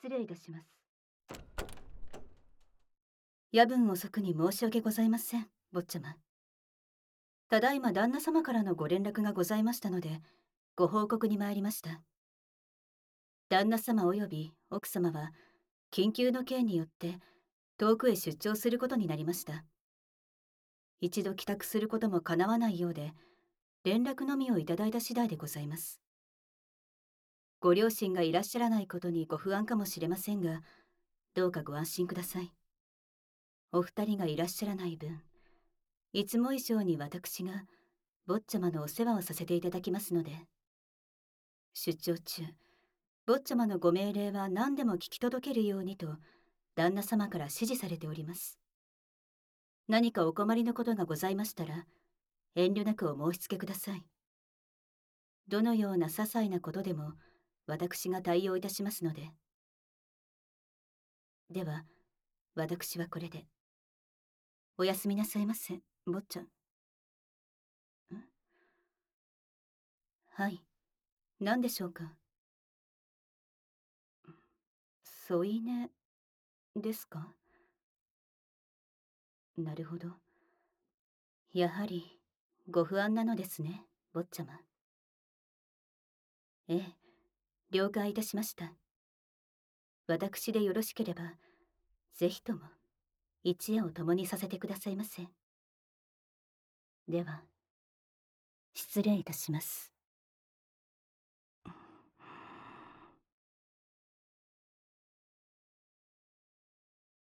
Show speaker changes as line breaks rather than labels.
失礼いたします。夜分遅くに申し訳ございません、坊ちゃま。ただいま旦那様からのご連絡がございましたので、ご報告に参りました。旦那様及び奥様は、緊急の件によって遠くへ出張することになりました。一度帰宅することも叶わないようで、連絡のみをいただいた次第でございます。ご両親がいらっしゃらないことにご不安かもしれませんが、どうかご安心ください。お二人がいらっしゃらない分、いつも以上に私が坊ちゃまのお世話をさせていただきますので、出張中、坊ちゃまのご命令は何でも聞き届けるようにと旦那様から指示されております。何かお困りのことがございましたら、遠慮なくお申し付けください。どのような些細なことでも私が対応いたしますので。では、私はこれで。おやすみなさいませ、坊ちゃん。はい、何でしょうか。添い寝ですか。なるほど。やはりご不安なのですね、坊ちゃま。ええ、了解いたしました。私でよろしければ、ぜひとも一夜を共にさせてくださいませ。では、失礼いたします。